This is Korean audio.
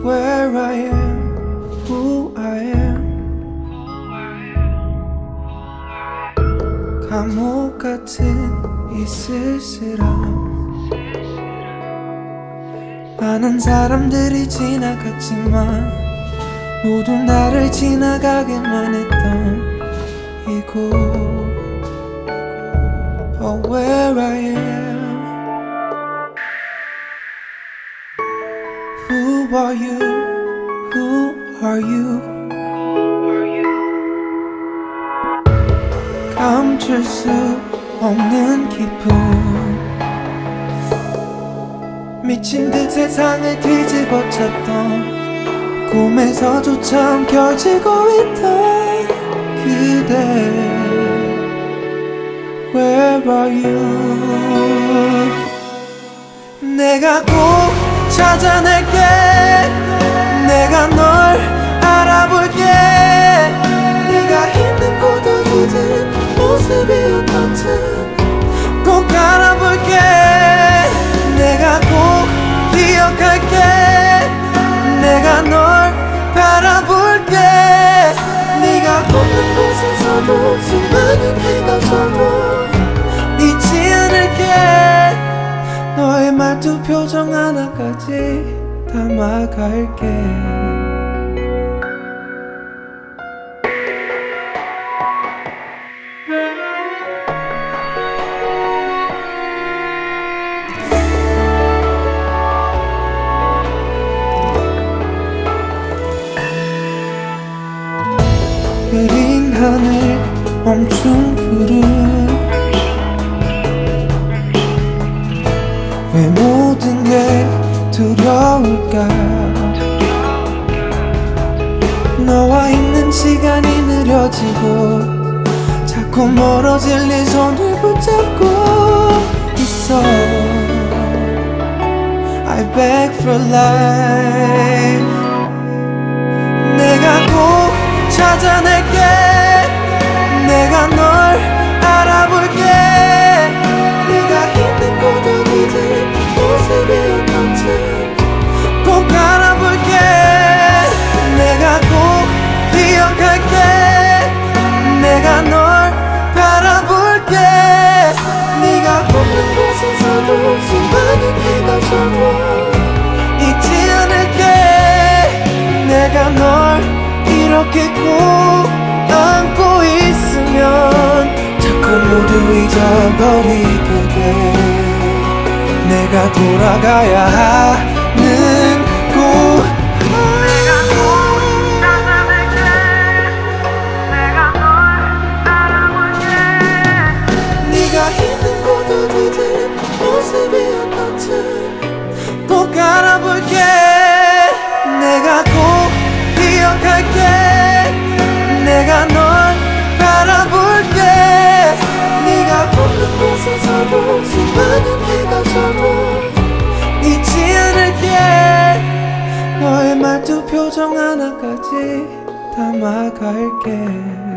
where I am, who I am. 감옥 같은 이 쓸쓸함. 많은 사람들이 지나갔지만 모두 나를 지나가게만 했던 이곳. Oh, where I am. Who are you? Who are you? 감출 수 없는 기분. 미친 듯 세상을 뒤집어 쳤던 꿈에서조차 움켜쥐고 있던 그대. Where are you? 내가 꼭 찾아낼게. 내가 널 알아볼게. 네가 힘든 곳 어디든 모습이 어떻든 꼭 알아볼게. 내가 꼭 기억할게. 내가 널 바라볼게. 네가 없는 곳에서도 수많은 해가 져도 잊지 않을게. 너의 말투 표정 하나까지 담아갈게. 흐린 하늘 멈춘 구름. 왜 모든 게 두려울까. 너와 있는 시간이 느려지고 자꾸 멀어질 네 손을 붙잡고 있어. I beg for life. 내가 꼭 찾아낼게. 내가 널 알아볼게. 네가 힘든 곳 어디든 모습이 어떻든 꼭 알아볼게. 내가 꼭 기억할게. 내가 널 바라볼게. 네가 없는 곳에서도 수많은 해가 져도 잊지 않을게. 내가 널 이렇게 꼭 안고 있으면 자꾸 모두 잊어버리게 돼. 내가 돌아가야 하는 곳. 내가 꼭 찾아낼게. 내가 널 알아볼게. 네가 힘든 곳 어디든 모습이 어떻든 꼭 알아볼게. 내가 꼭 기억할게. 내가 널 바라볼게. 네가 없는 곳에서도 수많은 해가 져도 잊지 않을게. 너의 말투 표정 하나까지 담아갈게.